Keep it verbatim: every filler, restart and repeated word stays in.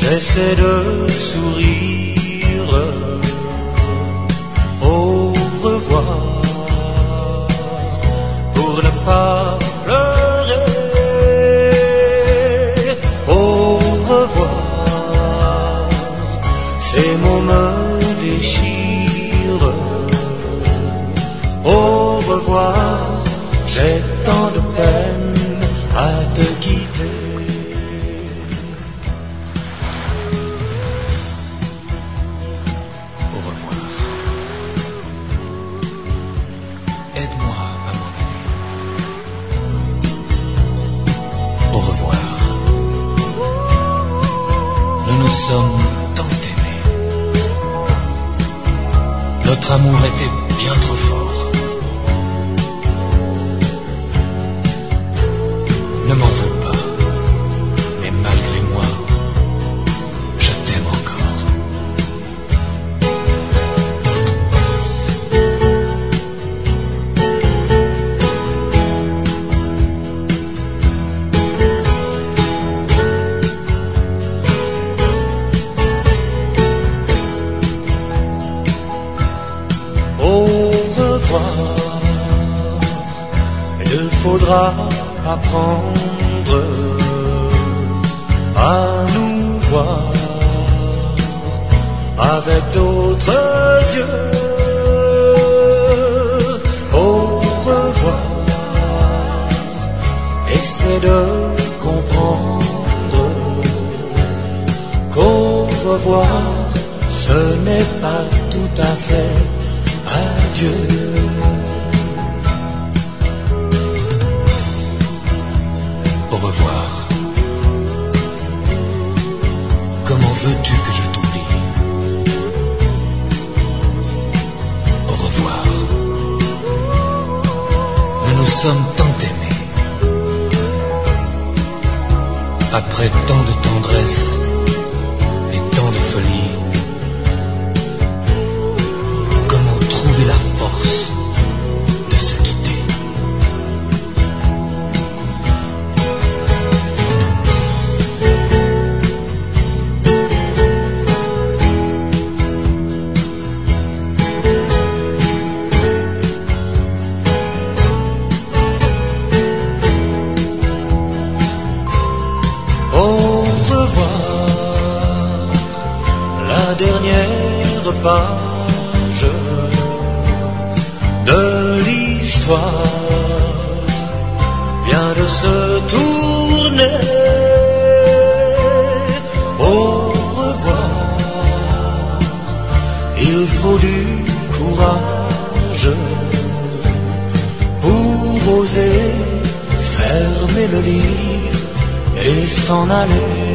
j'essaie de sourire. Au revoir, pour ne pas pleurer. Au revoir, ces mots me déchirent. Au revoir, j'ai tant de peine à te quitter. Au revoir. Aide-moi à m'en aller. Au revoir. Nous nous sommes tant aimés. Notre amour était bien trop fort. Ne m'en veux pas, mais malgré moi, je t'aime encore. Au revoir, il faudra apprendre à nous voir avec d'autres yeux. Au revoir, essaie de comprendre qu'au revoir, ce n'est pas tout à fait adieu. Au revoir. Comment veux-tu que je t'oublie? Au revoir. Nous nous sommes tant aimés. Après tant de tendresse et tant de folie, comment trouver la force de se quitter? La dernière page de l'histoire vient de se tourner. Au revoir, il faut du courage pour oser fermer le livre et s'en aller.